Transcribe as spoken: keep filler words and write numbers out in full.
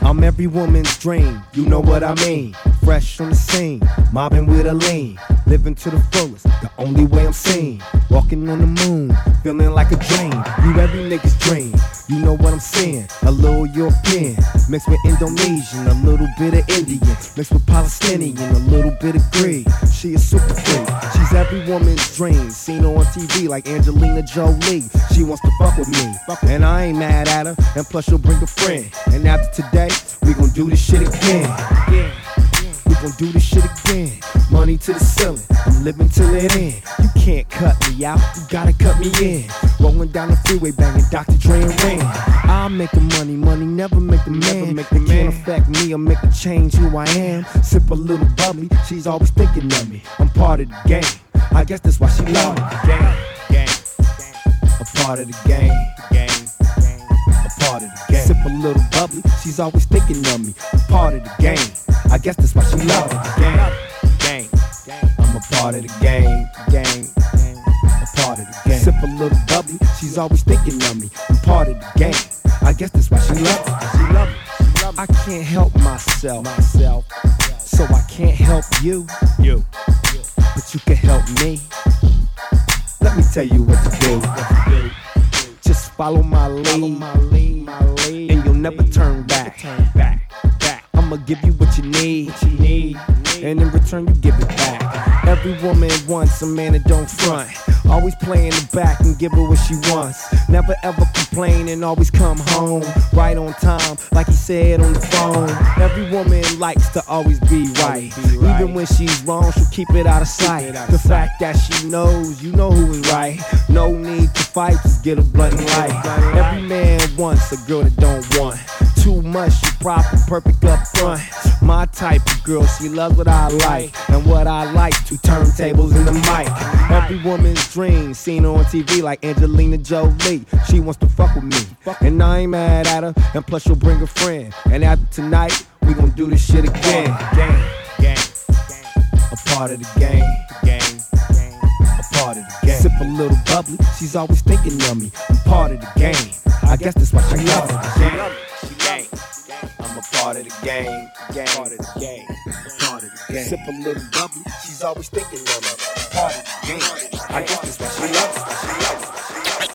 I'm every woman's dream, you know what I mean. Fresh on the scene, mobbing with a lean. Living to the fullest, the only way I'm seen. Walking on the moon, feeling like a dream. You every nigga's dream, you know what I'm saying. A little European, mixed with Indonesian. A little bit of Indian, mixed with Palestinian. A little bit of Greek, she a super freak. She's every woman's dream, seen her on T V like Angelina Jolie. She wants to fuck with me, and I ain't mad at her. And plus she'll bring a friend. And after today, we gon' do this shit again. Yeah. We gon' do this shit again. Money to the ceiling, I'm living till it end. You can't cut me out, you gotta cut me in. Rolling down the freeway, banging Doctor Dre and Ren. I'll make the money, money never make the man. Make the can't affect me or make me change who I am. Sip a little bubbly, she's always thinking of me. I'm part of the game, I guess that's why she love me. Gang, gang, a part of the game. Gang, a part of the game. Sip a little bubbly, she's always thinking of me. I'm part of the game, I guess that's why she love me. Gang, gang, I'm a part of the game. Gang, a part of the game. Sip a little bubbly, she's always thinking of me. I'm part of the game, I guess that's why she love me. She love me. She love me. I can't help myself, myself, so I can't help you, you, but you can help me. Let me tell you what to do. Just follow my lead, and you'll never turn back. I'ma give you what you need, and in return you give it back. Every woman wants a man that don't front. Always play in the back and give her what she wants. Never ever complain and always come home right on time, like he said on the phone. Every woman likes to always be right. Even when she's wrong, she'll keep it out of sight. The fact that she knows, you know who is right. No need to fight, just get a blunt and light. Every man wants a girl that don't want too much, she proper, perfect up front. My type of girl, she loves what I like, and what I like, two turntables and the mic. Every woman's dream, seen her on T V like Angelina Jolie. She wants to fuck with me, and I ain't mad at her. And plus she'll bring a friend, and after tonight, we gon' do this shit again. Gang, gang, a part of the game. Gang, a part of the game. Sip a little bubbly, she's always thinking of me. I'm part of the game, I guess that's why she loves me. I'm a part of the game, gang, part of the game, part of the game. Sip a little bubbly, she's always thinking of me. Part of the game, I guess that's why she loves me.